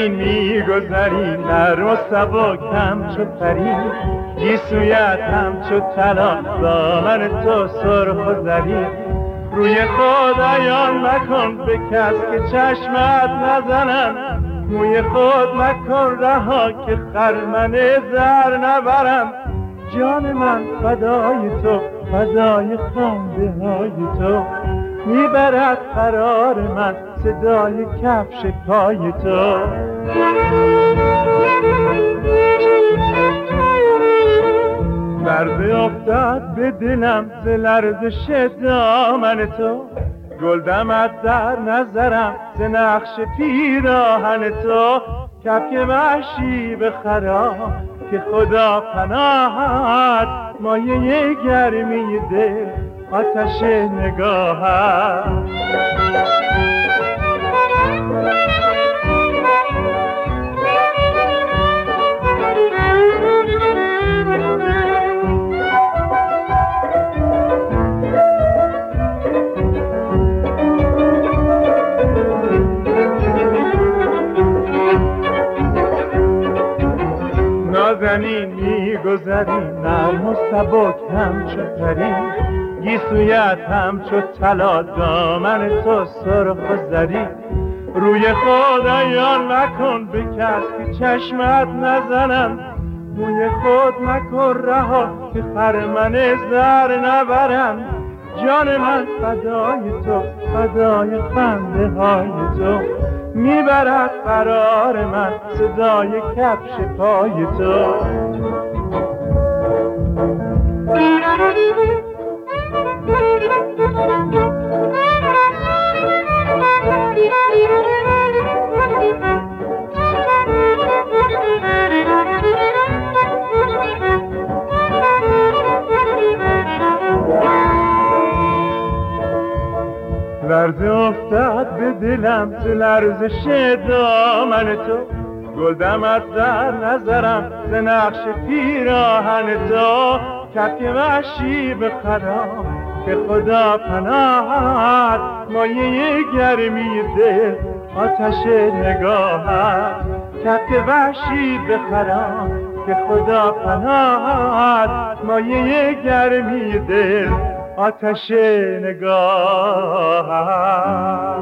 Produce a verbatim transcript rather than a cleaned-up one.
نازنین میگذری نرم و سبک همچو پری، گیسویت همچو طلا دامن تو سرخ و زری. روی خود عیان مکن به کس که چشمت نزنن، موی خود مکن رها که خرمن زر نبرم. جان من فدای تو فدای خنده های تو، میبرد قرار من صدای کفش پای تو. مرد افتاد به دلم ز لرزش دامن تو، گل دمد در نظرم ز نقش پیراهن تو. کفک وحشی به خراب که خدا پناهت، مایه گرمی دل آتش نگاهت. نازنین میگذری نرم و سبک همچو پری، گیسویت همچو طلا دامن تو سرخ و زری. روی خود عیان مکن به کس که چشمت نزنن، موی خود مکن رها که خرمن زر نبرم. جان من فدای تو فدای خنده های تو، میبرد قرار من صدای کفش پای تو. لرزه افتاد به دلم ز لرزش دامن تو، گل دمد در نظرم ز نقش پیراهن تو. کفک وحشی به خراب که خدا پناهت، مایه گرمی دل آتش نگاهت. کفک وحشی به خراب که خدا پناهت، مایه گرمی دل آتش نگاهت.